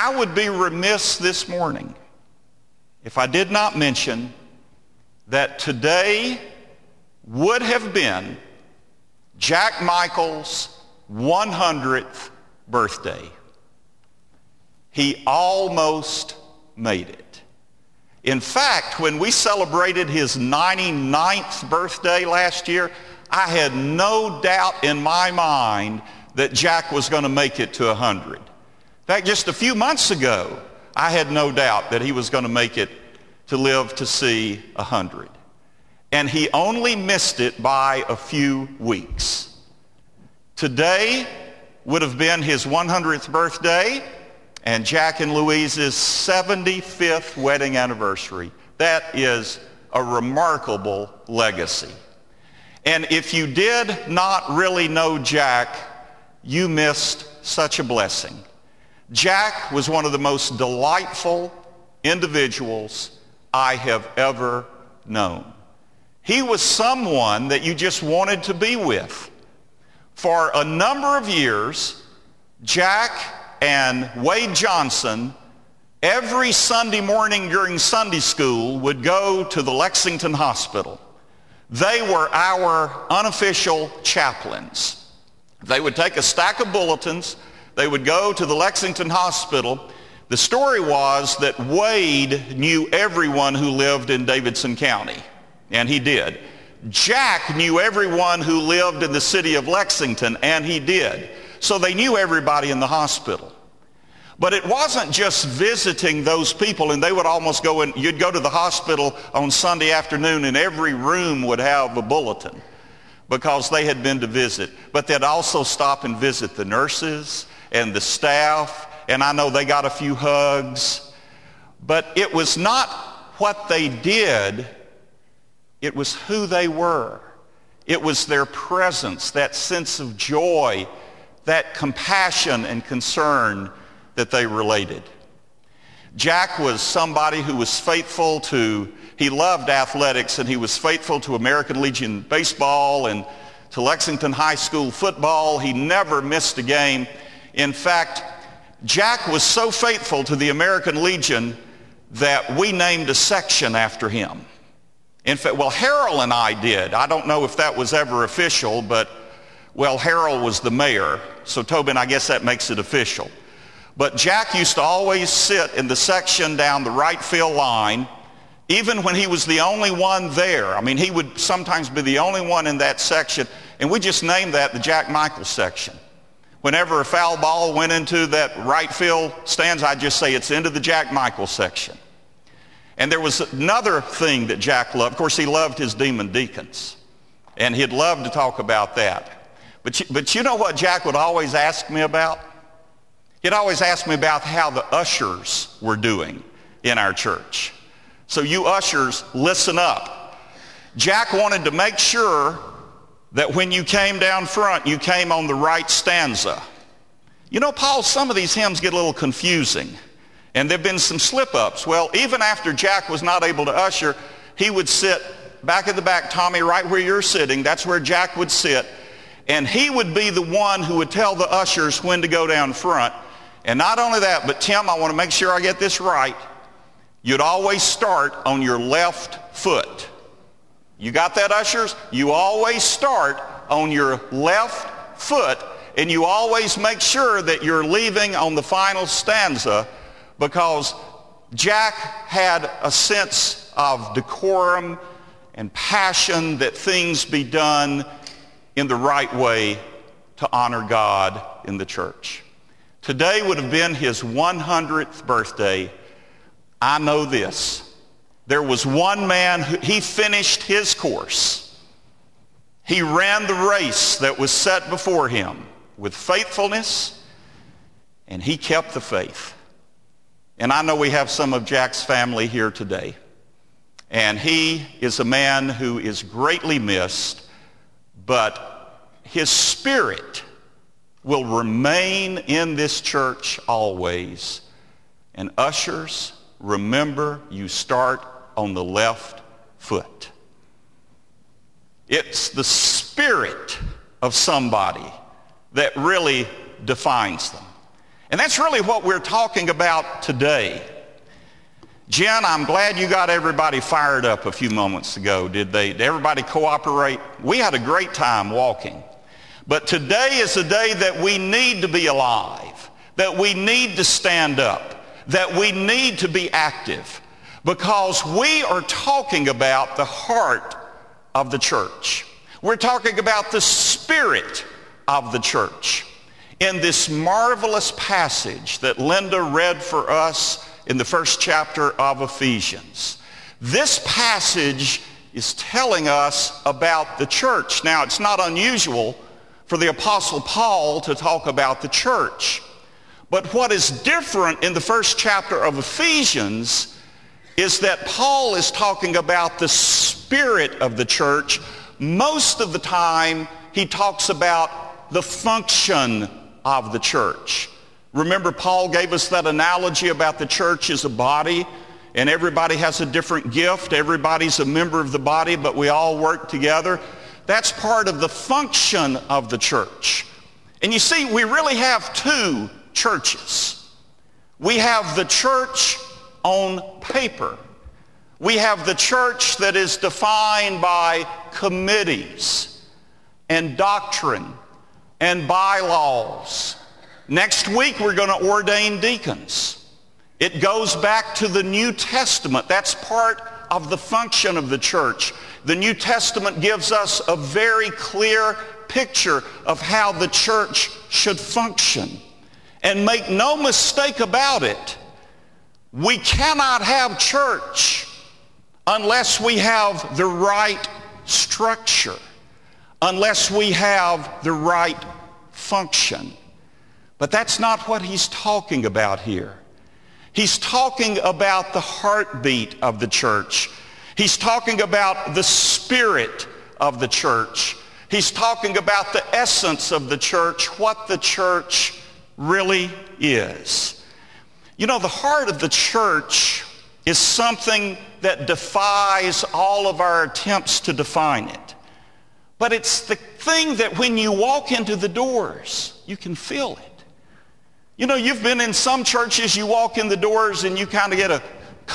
I would be remiss this morning if I did not mention that today would have been Jack Michael's 100th birthday. He almost made it. In fact, when we celebrated his 99th birthday last year, I had no doubt in my mind that Jack was going to make it to 100. In fact, just a few months ago, I had no doubt that he was going to make it to live to see 100. And he only missed it by a few weeks. Today would have been his 100th birthday and Jack and Louise's 75th wedding anniversary. That is a remarkable legacy. And if you did not really know Jack, you missed such a blessing. Jack was one of the most delightful individuals I have ever known. He was someone that you just wanted to be with. For a number of years, Jack and Wade Johnson, every Sunday morning during Sunday school, would go to the Lexington Hospital. They were our unofficial chaplains. They would take a stack of bulletins. They would go to the Lexington Hospital. The story was that Wade knew everyone who lived in Davidson County, and he did. Jack knew everyone who lived in the city of Lexington, and he did. So they knew everybody in the hospital. But it wasn't just visiting those people, and they would almost go in. You'd go to the hospital on Sunday afternoon, and every room would have a bulletin because they had been to visit. But they'd also stop and visit the nurses and the staff, and I know they got a few hugs. But it was not what they did, it was who they were. It was their presence, that sense of joy, that compassion and concern that they related. Jack was somebody who was faithful to, he loved athletics, and he was faithful to American Legion baseball and to Lexington High School football. He never missed a game. In fact, Jack was so faithful to the American Legion that we named a section after him. In fact, well, Harold and I did. I don't know if that was ever official, but, well, Harold was the mayor. So Tobin, I guess that makes it official. But Jack used to always sit in the section down the right field line, even when he was the only one there. I mean, he would sometimes be the only one in that section, and we just named that the Jack Michael section. Whenever a foul ball went into that right field stands, I'd just say it's into the Jack Michael section. And there was another thing that Jack loved. Of course, he loved his demon deacons, and he'd love to talk about that. But you know what Jack would always ask me about? He'd always ask me about how the ushers were doing in our church. So you ushers, listen up. Jack wanted to make sure that when you came down front, you came on the right stanza. You know, Paul, some of these hymns get a little confusing, and there have been some slip-ups. Well, even after Jack was not able to usher, he would sit back at the back, Tommy, right where you're sitting. That's where Jack would sit. And he would be the one who would tell the ushers when to go down front. And not only that, but Tim, I want to make sure I get this right. You'd always start on your left foot. You got that, ushers? You always start on your left foot, and you always make sure that you're leaving on the final stanza, because Jack had a sense of decorum and passion that things be done in the right way to honor God in the church. Today would have been his 100th birthday. I know this. There was one man he finished his course. He ran the race that was set before him with faithfulness, and he kept the faith. And I know we have some of Jack's family here today. And he is a man who is greatly missed, but his spirit will remain in this church always. And ushers, remember, you start on the left foot. It's the spirit of somebody that really defines them. And that's really what we're talking about today. Jen, I'm glad you got everybody fired up a few moments ago. Did everybody cooperate? We had a great time walking. But today is a day that we need to be alive, that we need to stand up, that we need to be active, because we are talking about the heart of the church. We're talking about the spirit of the church. In this marvelous passage that Linda read for us in the first chapter of Ephesians, this passage is telling us about the church. Now, it's not unusual for the Apostle Paul to talk about the church. But what is different in the first chapter of Ephesians is that Paul is talking about the spirit of the church. Most of the time, he talks about the function of the church. Remember, Paul gave us that analogy about the church as a body, and everybody has a different gift. Everybody's a member of the body, but we all work together. That's part of the function of the church. And you see, we really have two churches. We have the church on paper. We have the church that is defined by committees and doctrine and bylaws. Next week we're going to ordain deacons. It goes back to the New Testament. That's part of the function of the church. The New Testament gives us a very clear picture of how the church should function. And make no mistake about it, we cannot have church unless we have the right structure, unless we have the right function. But that's not what he's talking about here. He's talking about the heartbeat of the church. He's talking about the spirit of the church. He's talking about the essence of the church, what the church really is. You know, the heart of the church is something that defies all of our attempts to define it. But it's the thing that when you walk into the doors, you can feel it. You know, you've been in some churches, you walk in the doors and you kind of get a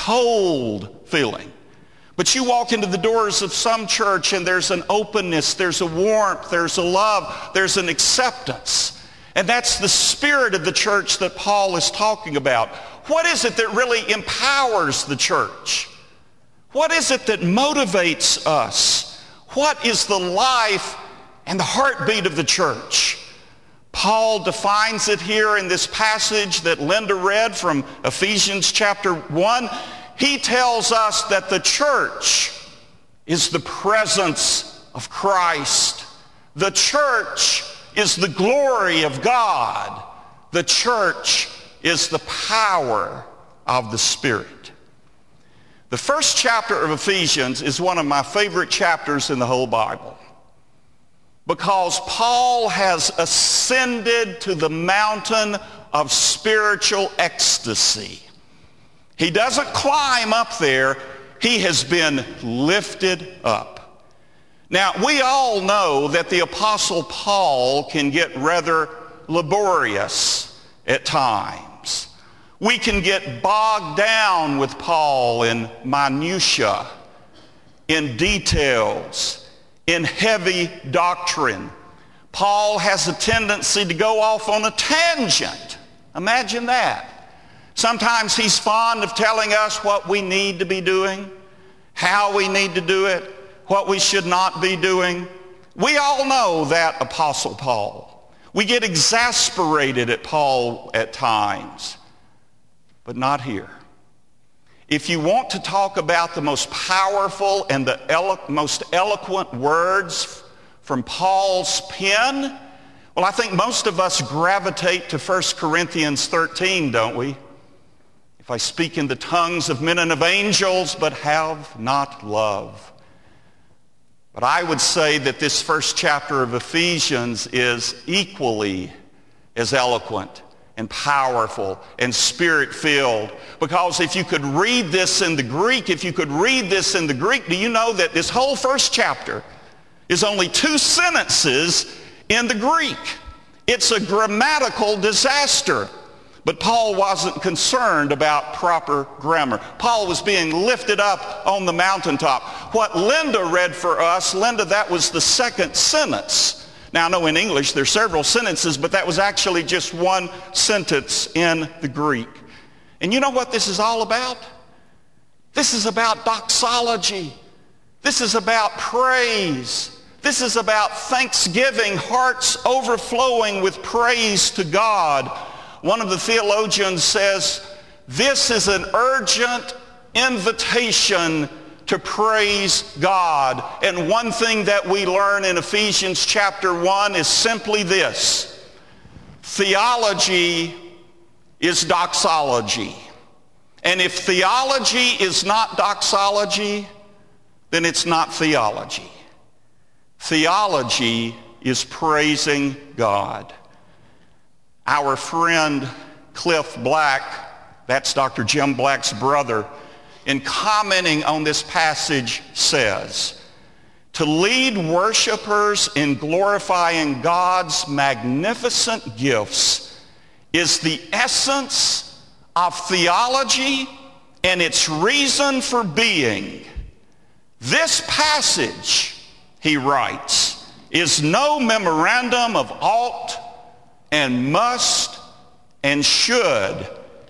cold feeling. But you walk into the doors of some church and there's an openness, there's a warmth, there's a love, there's an acceptance. And that's the spirit of the church that Paul is talking about. What is it that really empowers the church? What is it that motivates us? What is the life and the heartbeat of the church? Paul defines it here in this passage that Linda read from Ephesians chapter 1. He tells us that the church is the presence of Christ. The church is the glory of God. The church is the power of the Spirit. The first chapter of Ephesians is one of my favorite chapters in the whole Bible, because Paul has ascended to the mountain of spiritual ecstasy. He doesn't climb up there. He has been lifted up. Now, we all know that the Apostle Paul can get rather laborious at times. We can get bogged down with Paul in minutia, in details, in heavy doctrine. Paul has a tendency to go off on a tangent. Imagine that. Sometimes he's fond of telling us what we need to be doing, how we need to do it, what we should not be doing. We all know that Apostle Paul. We get exasperated at Paul at times, but not here. If you want to talk about the most powerful and the most eloquent words from Paul's pen, well, I think most of us gravitate to 1 Corinthians 13, don't we? If I speak in the tongues of men and of angels, but have not love. But I would say that this first chapter of Ephesians is equally as eloquent and powerful and spirit-filled. Because if you could read this in the Greek, do you know that this whole first chapter is only 2 sentences in the Greek? It's a grammatical disaster. But Paul wasn't concerned about proper grammar. Paul was being lifted up on the mountaintop. What Linda read for us, Linda, that was the second sentence. Now, I know in English there's several sentences, but that was actually just one sentence in the Greek. And you know what this is all about? This is about doxology. This is about praise. This is about thanksgiving, hearts overflowing with praise to God. One of the theologians says, this is an urgent invitation to praise God. And one thing that we learn in Ephesians chapter 1 is simply this: theology is doxology. And if theology is not doxology, then it's not theology. Theology is praising God. Our friend Cliff Black, that's Dr. Jim Black's brother, in commenting on this passage says, to lead worshipers in glorifying God's magnificent gifts is the essence of theology and its reason for being. This passage, he writes, is no memorandum of ought and must and should.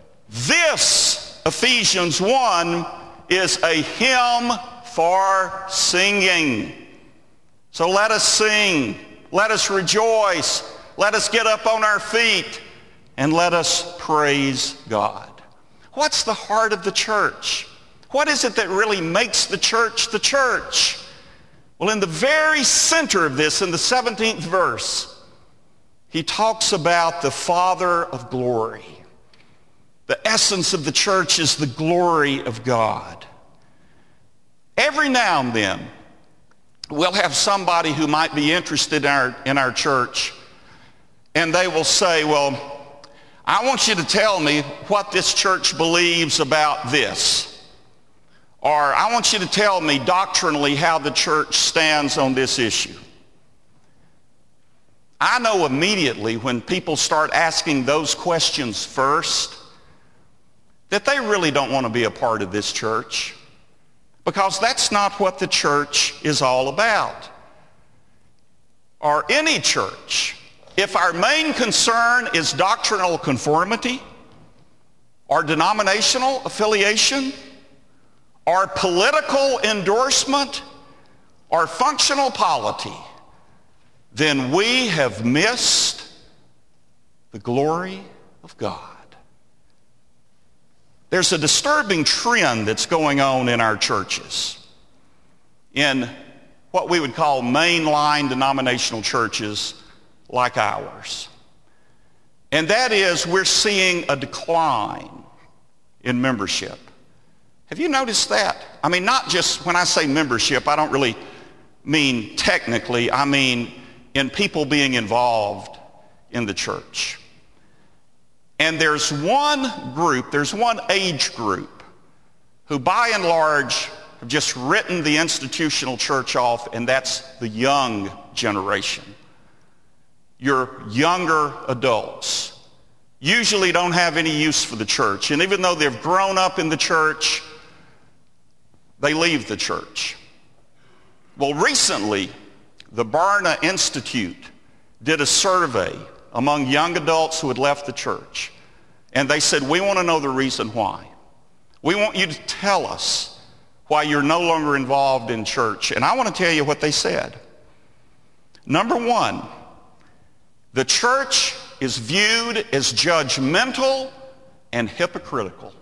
This, Ephesians 1, is a hymn for singing. So let us sing, let us rejoice, let us get up on our feet, and let us praise God. What's the heart of the church? What is it that really makes the church the church? Well, in the very center of this, in the 17th verse, he talks about the Father of glory. The essence of the church is the glory of God. Every now and then, we'll have somebody who might be interested in our church, and they will say, well, I want you to tell me what this church believes about this. Or I want you to tell me doctrinally how the church stands on this issue. I know immediately when people start asking those questions first that they really don't want to be a part of this church, because that's not what the church is all about. Or any church. If our main concern is doctrinal conformity, or denominational affiliation, or political endorsement, or functional polity, then we have missed the glory of God. There's a disturbing trend that's going on in our churches, in what we would call mainline denominational churches like ours. And that is, we're seeing a decline in membership. Have you noticed that? I mean, not just when I say membership, I don't really mean technically, I mean in people being involved in the church. And there's one group, there's one age group who by and large have just written the institutional church off, and that's the young generation. Your younger adults usually don't have any use for the church. And even though they've grown up in the church, they leave the church. Well, recently, the Barna Institute did a survey among young adults who had left the church. And they said, we want to know the reason why. We want you to tell us why you're no longer involved in church. And I want to tell you what they said. Number one, the church is viewed as judgmental and hypocritical.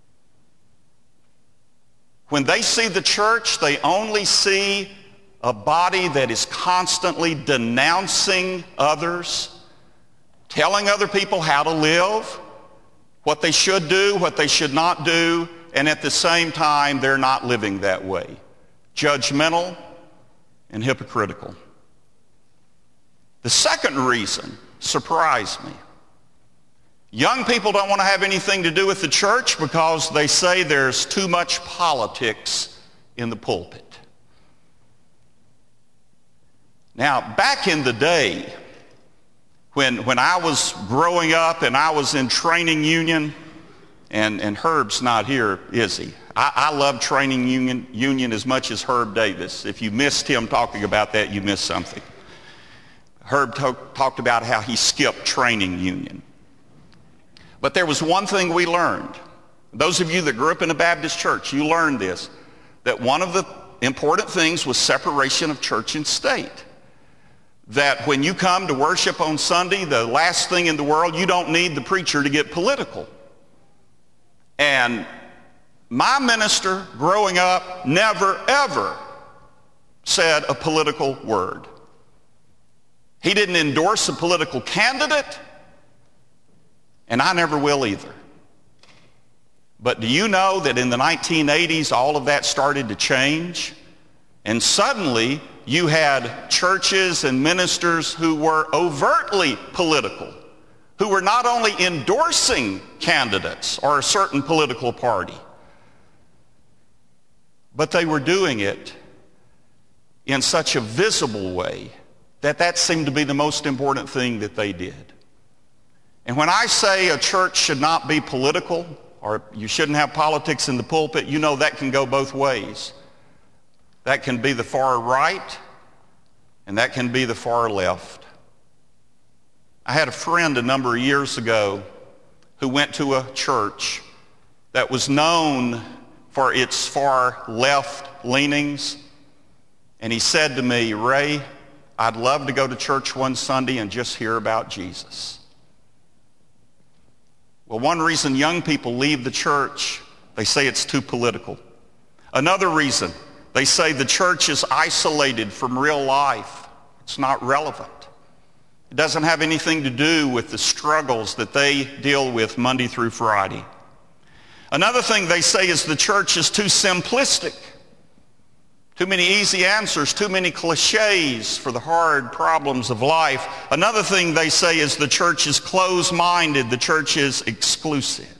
When they see the church, they only see a body that is constantly denouncing others, telling other people how to live, what they should do, what they should not do, and at the same time, they're not living that way. Judgmental and hypocritical. The second reason surprised me. Young people don't want to have anything to do with the church because they say there's too much politics in the pulpit. Now, back in the day, When I was growing up and I was in training union, and Herb's not here, is he? I love training union as much as Herb Davis. If you missed him talking about that, you missed something. Herb talked about how he skipped training union. But there was one thing we learned. Those of you that grew up in a Baptist church, you learned this, that one of the important things was separation of church and state. That when you come to worship on Sunday, the last thing in the world, you don't need the preacher to get political. And my minister growing up never, ever said a political word. He didn't endorse a political candidate, and I never will either. But do you know that in the 1980s, all of that started to change? And suddenly, you had churches and ministers who were overtly political, who were not only endorsing candidates or a certain political party, but they were doing it in such a visible way that that seemed to be the most important thing that they did. And when I say a church should not be political, or you shouldn't have politics in the pulpit, you know that can go both ways. That can be the far right, and that can be the far left. I had a friend a number of years ago who went to a church that was known for its far left leanings, and he said to me, "Ray, I'd love to go to church one Sunday and just hear about Jesus." Well, one reason young people leave the church, they say it's too political. Another reason, they say the church is isolated from real life. It's not relevant. It doesn't have anything to do with the struggles that they deal with Monday through Friday. Another thing they say is the church is too simplistic. Too many easy answers, too many cliches for the hard problems of life. Another thing they say is the church is closed-minded, the church is exclusive.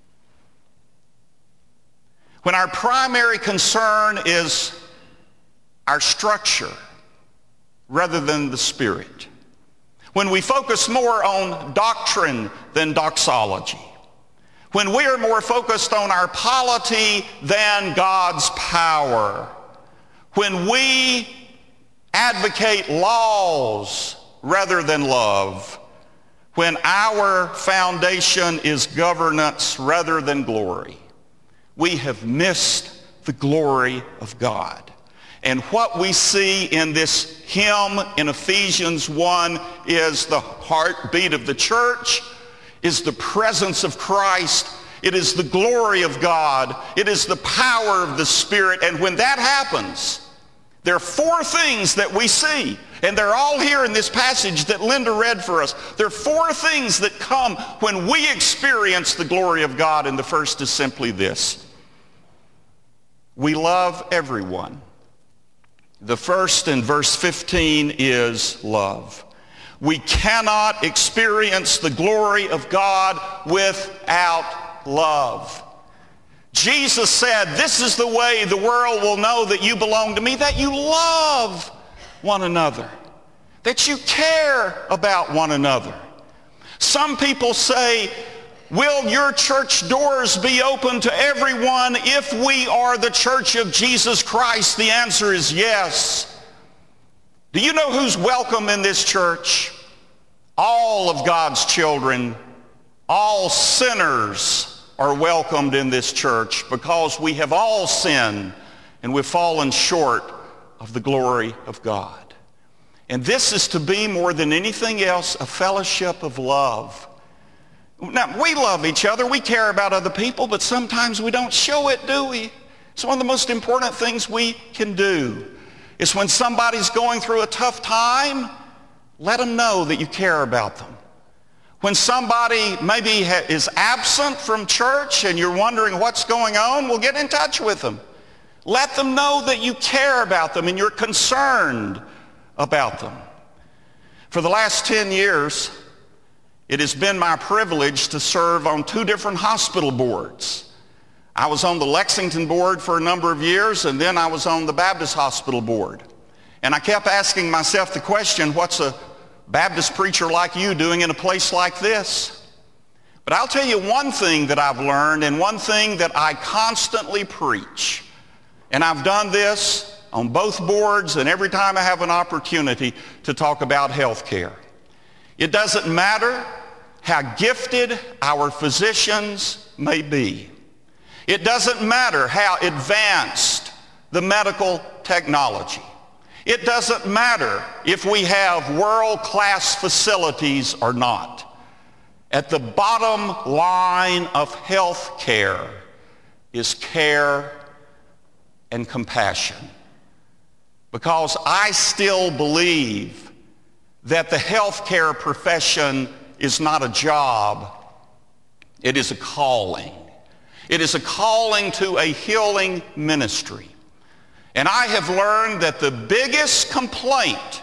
When our primary concern is our structure rather than the spirit, when we focus more on doctrine than doxology, when we are more focused on our polity than God's power, when we advocate laws rather than love, when our foundation is governance rather than glory, we have missed the glory of God. And what we see in this hymn in Ephesians 1 is the heartbeat of the church, is the presence of Christ. It is the glory of God. It is the power of the Spirit. And when that happens, there are four things that we see, and they're all here in this passage that Linda read for us. There are four things that come when we experience the glory of God, and the first is simply this: we love everyone. The first in verse 15 is love. We cannot experience the glory of God without love. Jesus said, "This is the way the world will know that you belong to me, that you love one another, that you care about one another." Some people say, "Will your church doors be open to everyone if we are the church of Jesus Christ?" The answer is yes. Do you know who's welcome in this church? All of God's children, all sinners are welcomed in this church, because we have all sinned and we've fallen short of the glory of God. And this is to be, more than anything else, a fellowship of love. Now, we love each other, we care about other people, but sometimes we don't show it, do we? It's one of the most important things we can do. Is when somebody's going through a tough time, let them know that you care about them. When somebody maybe is absent from church and you're wondering what's going on, well, get in touch with them. Let them know that you care about them and you're concerned about them. For the last 10 years, it has been my privilege to serve on 2 different hospital boards. I was on the Lexington board for a number of years, and then I was on the Baptist Hospital board. And I kept asking myself the question, what's Baptist preacher like you doing in a place like this? But I'll tell you one thing that I've learned and one thing that I constantly preach. And I've done this on both boards and every time I have an opportunity to talk about health care. It doesn't matter how gifted our physicians may be. It doesn't matter how advanced the medical technology. It doesn't matter if we have world-class facilities or not. At the bottom line of health care is care and compassion. Because I still believe that the healthcare profession is not a job, it is a calling. It is a calling to a healing ministry. And I have learned that the biggest complaint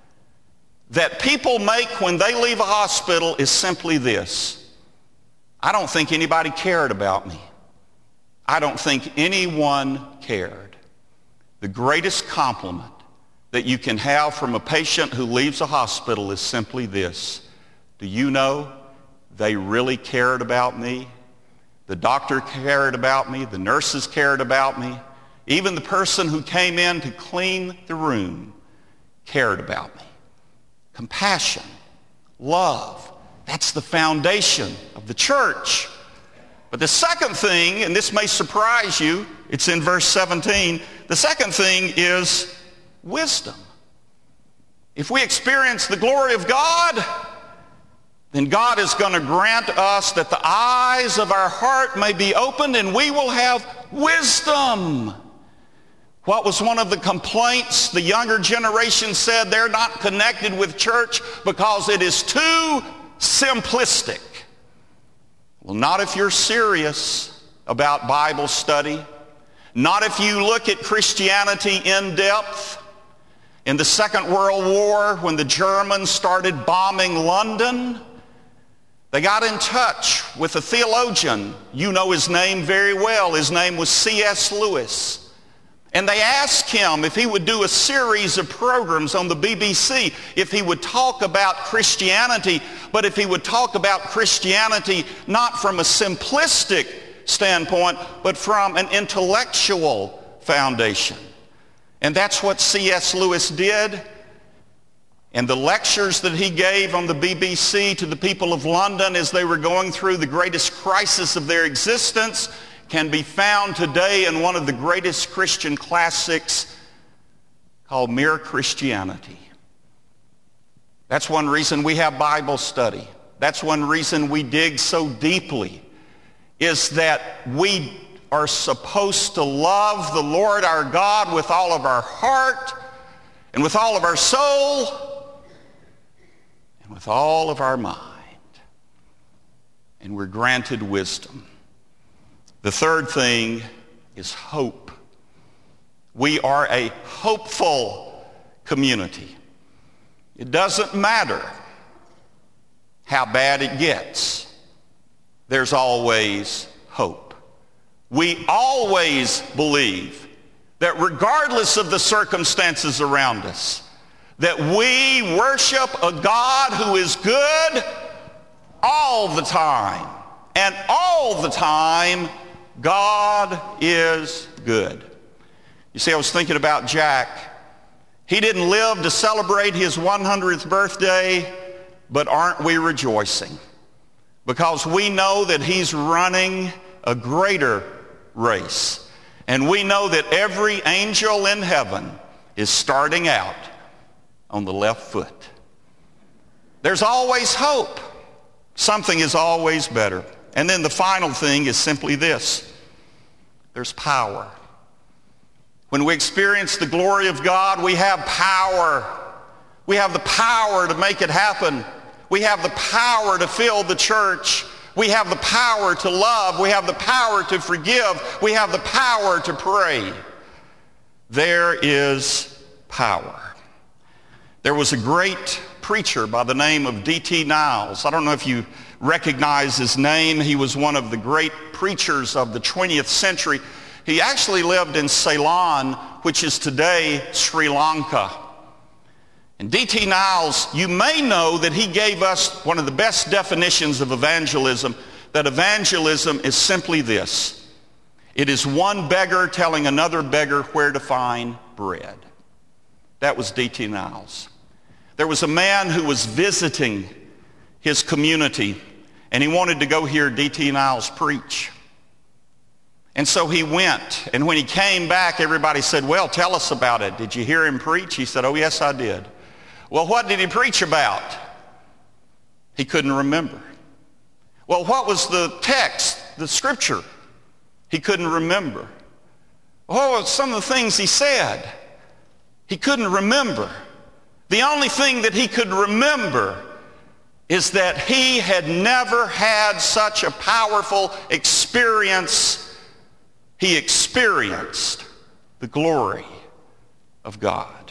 that people make when they leave a hospital is simply this: I don't think anybody cared about me. I don't think anyone cared. The greatest compliment that you can have from a patient who leaves a hospital is simply this: do you know they really cared about me? The doctor cared about me. The nurses cared about me. Even the person who came in to clean the room cared about me. Compassion, love, that's the foundation of the church. But the second thing, and this may surprise you, it's in verse 17, the second thing is wisdom. If we experience the glory of God, then God is going to grant us that the eyes of our heart may be opened and we will have wisdom. What was one of the complaints? The younger generation said they're not connected with church because it is too simplistic. Well, not if you're serious about Bible study. Not if you look at Christianity in depth. In the Second World War, when the Germans started bombing London, they got in touch with a theologian. You know his name very well. His name was C.S. Lewis. And they asked him if he would do a series of programs on the BBC, if he would talk about Christianity, but if he would talk about Christianity not from a simplistic standpoint, but from an intellectual foundation. And that's what C.S. Lewis did. And the lectures that he gave on the BBC to the people of London as they were going through the greatest crisis of their existence can be found today in one of the greatest Christian classics called Mere Christianity. That's one reason we have Bible study. That's one reason we dig so deeply, is that we are supposed to love the Lord our God with all of our heart and with all of our soul and with all of our mind. And we're granted wisdom. The third thing is hope. We are a hopeful community. It doesn't matter how bad it gets. There's always hope. We always believe that regardless of the circumstances around us, that we worship a God who is good all the time. And all the time, God is good. You see, I was thinking about Jack. He didn't live to celebrate his 100th birthday, but aren't we rejoicing? Because we know that he's running a greater race. And we know that every angel in heaven is starting out on the left foot. There's always hope. Something is always better. And then the final thing is simply this: there's power. When we experience the glory of God, we have power. We have the power to make it happen. We have the power to fill the church. We have the power to love. We have the power to forgive. We have the power to pray. There is power. There was a great preacher by the name of D.T. Niles. I don't know if you recognize his name. He was one of the great preachers of the 20th century. He actually lived in Ceylon, which is today Sri Lanka. And D.T. Niles, you may know that he gave us one of the best definitions of evangelism, that evangelism is simply this. It is one beggar telling another beggar where to find bread. That was D.T. Niles. There was a man who was visiting his community, and he wanted to go hear D.T. Niles preach. And so he went, and when he came back, everybody said, well, tell us about it. Did you hear him preach? He said, oh, yes, I did. Well, what did he preach about? He couldn't remember. Well, what was the text, the scripture? He couldn't remember. Oh, some of the things he said, he couldn't remember. The only thing that he could remember is that he had never had such a powerful experience. He experienced the glory of God.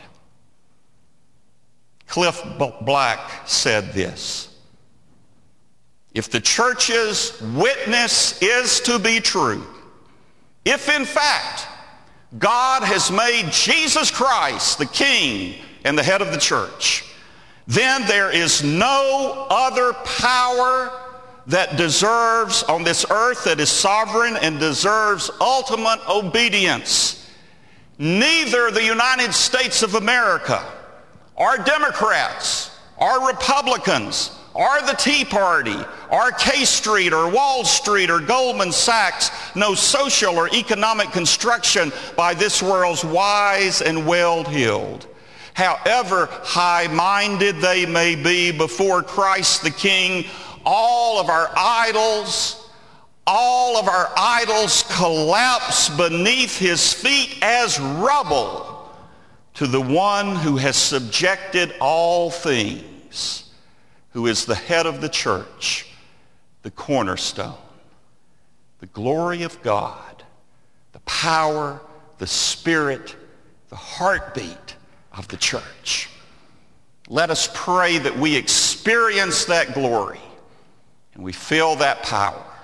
Cliff Black said this: if the church's witness is to be true, if in fact God has made Jesus Christ the King and the head of the church, then there is no other power that deserves on this earth, that is sovereign and deserves ultimate obedience. Neither the United States of America, or Democrats, or Republicans, or the Tea Party, or K Street, or Wall Street, or Goldman Sachs, no social or economic construction by this world's wise and well-heeled, however high-minded they may be before Christ the King, all of our idols collapse beneath his feet as rubble to the one who has subjected all things, who is the head of the church, the cornerstone, the glory of God, the power, the spirit, the heartbeat of the church. Let us pray that we experience that glory and we feel that power